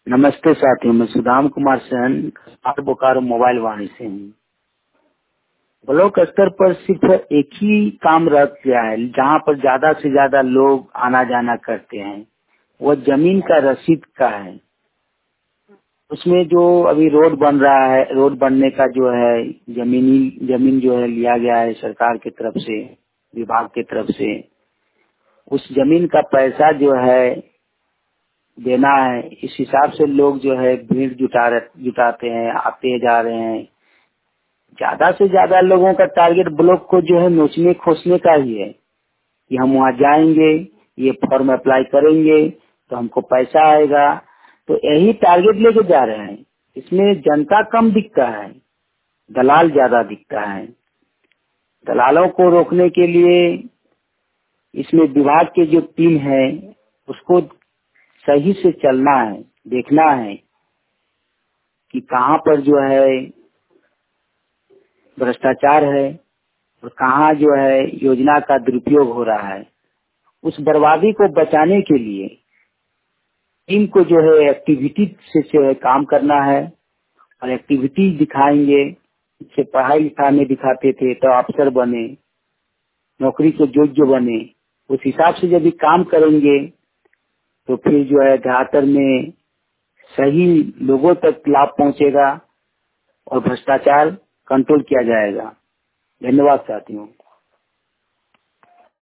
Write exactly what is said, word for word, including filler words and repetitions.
नमस्ते साथियों, मैं सुदाम कुमार सहन आर बोकारो मोबाइल वाणी से हूँ। ब्लॉक स्तर पर सिर्फ एक ही काम रह गया है जहाँ पर ज्यादा से ज्यादा लोग आना जाना करते हैं, वो जमीन का रसीद का है। उसमें जो अभी रोड बन रहा है, रोड बनने का जो है जमीनी जमीन जो है लिया गया है सरकार की तरफ से, विभाग की तरफ से, उस जमीन का पैसा जो है देना है। इस हिसाब से लोग जो है भीड़ जुटा जुटाते हैं, आते जा रहे हैं। ज्यादा से ज्यादा लोगों का टारगेट ब्लॉक को जो है नोचने खोसने का ही है कि हम वहाँ जाएंगे, ये फॉर्म अप्लाई करेंगे तो हमको पैसा आएगा। तो यही टारगेट लेके जा रहे हैं। इसमें जनता कम दिखता है, दलाल ज्यादा दिखता है। दलालों को रोकने के लिए इसमें विभाग के जो टीम है उसको सही से चलना है, देखना है कि कहाँ पर जो है भ्रष्टाचार है और कहाँ जो है योजना का दुरुपयोग हो रहा है। उस बर्बादी को बचाने के लिए टीम को जो है एक्टिविटी से जो है काम करना है और एक्टिविटी दिखाएंगे। इससे पढ़ाई लिखाई में दिखाते थे तो अफसर बने, नौकरी के योग्य बने। उस हिसाब से जब भी काम करेंगे तो फिर जो है देहातर में सही लोगों तक लाभ पहुंचेगा और भ्रष्टाचार कंट्रोल किया जाएगा। धन्यवाद साथियों।